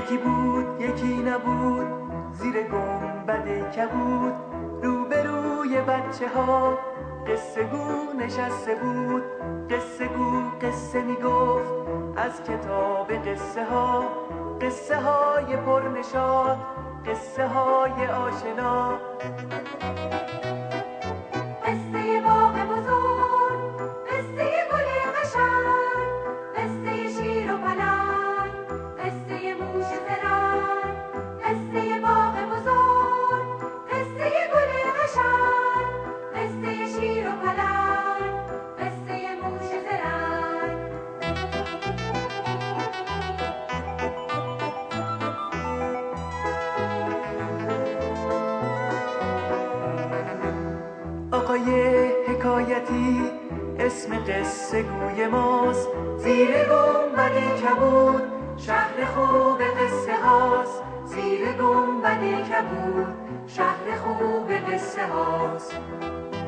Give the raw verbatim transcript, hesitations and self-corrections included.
یکی بود یکی نبود زیر گنبد کبود، روبروی بچه ها قصه گو نشسته بود. قصه گو قصه می گفت از کتاب قصه ها، قصه های پرنشاط، قصه های آشنا. قصه باغ بزرگ، قصه گل قشنگ، قصه شیر و پلنگ، قصه موش زرنگ. قصه باغ بزرگ، قصه گل قشنگ، قصه شیر و پلنگ، قصه موش زرنگ. آقای حکایتی اسم قصه گوی ماست، زیر گنبد کبود شهر خوب قصه هاست. زیر گنبد کبود شهر خوب قصه هاست.